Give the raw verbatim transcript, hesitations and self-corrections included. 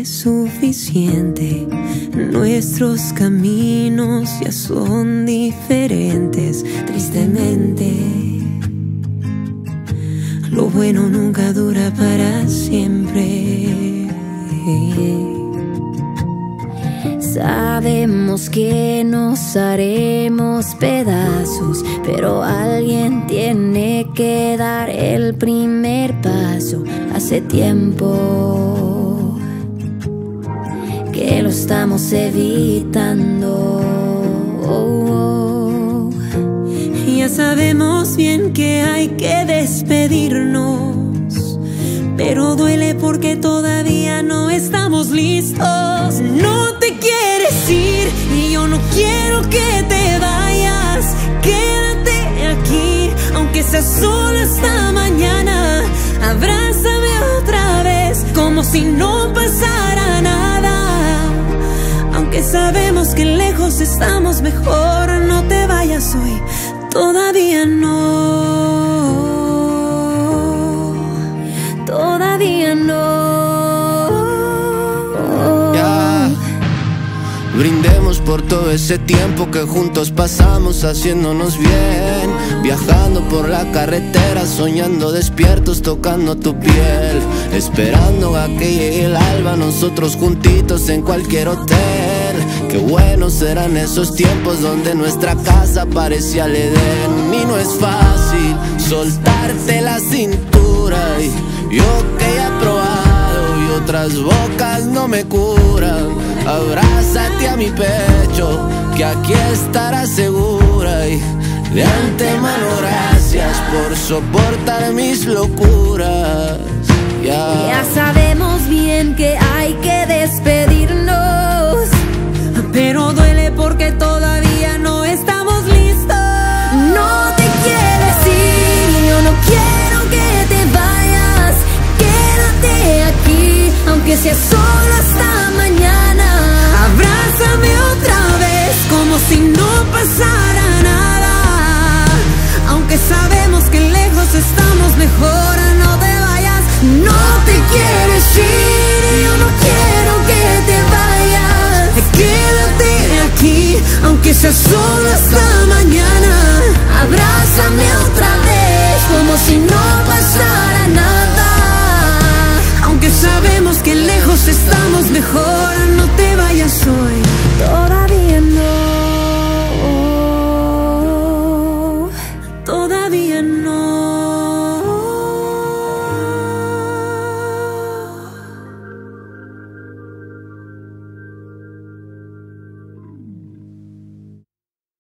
es suficiente. Nuestros caminos ya son diferentes, tristemente. Lo bueno nunca dura para siempre. Sabemos que nos haremos pedazos, pero alguien tiene que dar el primer paso. Hace tiempo que lo estamos evitando. Oh, oh. Ya sabemos bien que hay que despedirnos, pero duele porque todavía no estamos listos. No te quieres ir y yo no quiero que te vayas. Quédate aquí, aunque sea solo hasta mañana. Abrázame otra vez, como si no pasara nada. Aunque sabemos que lejos estamos mejor, no te vayas hoy, todavía no. Todavía no. Yeah. Brindemos por todo ese tiempo que juntos pasamos haciéndonos bien, viajando por la carretera, soñando despiertos, tocando tu piel, esperando a que llegue el alba, nosotros juntitos en cualquier hotel. Qué buenos eran esos tiempos donde nuestra casa parecía el Edén. Y no es fácil soltarte la cintura, y yo que ya he probado y otras bocas no me curan. Abrázate a mi pecho, que aquí estarás segura, y de antemano gracias por soportar mis locuras. Yeah. Ya sabemos bien que hay que despedirnos, pero duele porque todavía no estamos listos. no te quieres ir y yo no quiero que te vayas. Quédate aquí, aunque sea solo hasta mañana. Abrázame otra vez, como si no pasara nada. Aunque sabemos que lejos estamos mejor, no te vayas. No te quieres ir y yo no quiero que te vayas. Quédate aquí, aunque sea solo hasta mañana. Abrázame otra vez, como si no